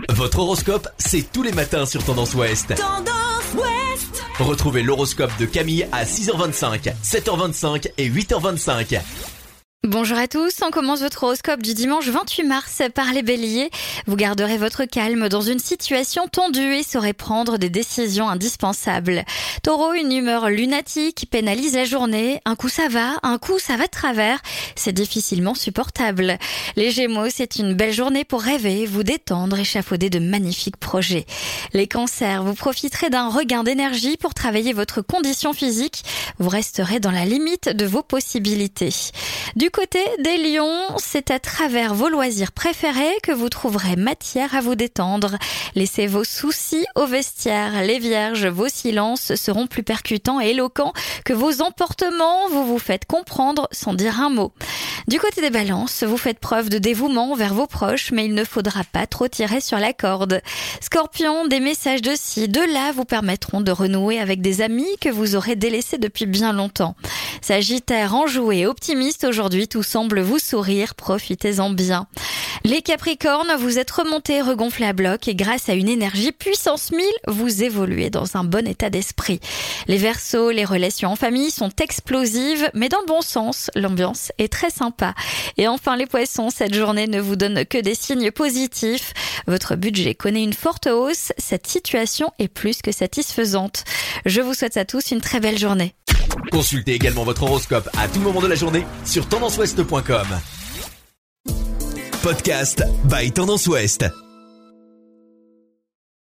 Votre horoscope, c'est tous les matins sur Tendance Ouest. Tendance Ouest. Retrouvez l'horoscope de Camille à 6h25, 7h25 et 8h25. Bonjour à tous, on commence votre horoscope du dimanche 28 mars par les béliers. Vous garderez votre calme dans une situation tendue et saurez prendre des décisions indispensables. Taureau, une humeur lunatique pénalise la journée. Un coup ça va de travers. C'est difficilement supportable. Les Gémeaux, c'est une belle journée pour rêver, vous détendre, échafauder de magnifiques projets. Les Cancers, vous profiterez d'un regain d'énergie pour travailler votre condition physique. Vous resterez dans la limite de vos possibilités. Du côté des Lions, c'est à travers vos loisirs préférés que vous trouverez matière à vous détendre. Laissez vos soucis au vestiaire. Les Vierges, vos silences seront plus percutants et éloquents que vos emportements. Vous vous faites comprendre sans dire un mot. Du côté des Balances, vous faites preuve de dévouement vers vos proches, mais il ne faudra pas trop tirer sur la corde. Scorpion, des messages de ci, de là vous permettront de renouer avec des amis que vous aurez délaissés depuis bien longtemps. Sagittaire, enjoué et optimiste aujourd'hui, tout semble vous sourire, profitez-en bien. Les Capricornes, vous êtes remontés, regonflés à bloc et grâce à une énergie puissance 1000, vous évoluez dans un bon état d'esprit. Les Verseaux, les relations en famille sont explosives, mais dans le bon sens, l'ambiance est très sympa. Et enfin les Poissons, cette journée ne vous donne que des signes positifs. Votre budget connaît une forte hausse, cette situation est plus que satisfaisante. Je vous souhaite à tous une très belle journée. Consultez également votre horoscope à tout moment de la journée sur tendanceouest.com. Podcast by Tendance Ouest.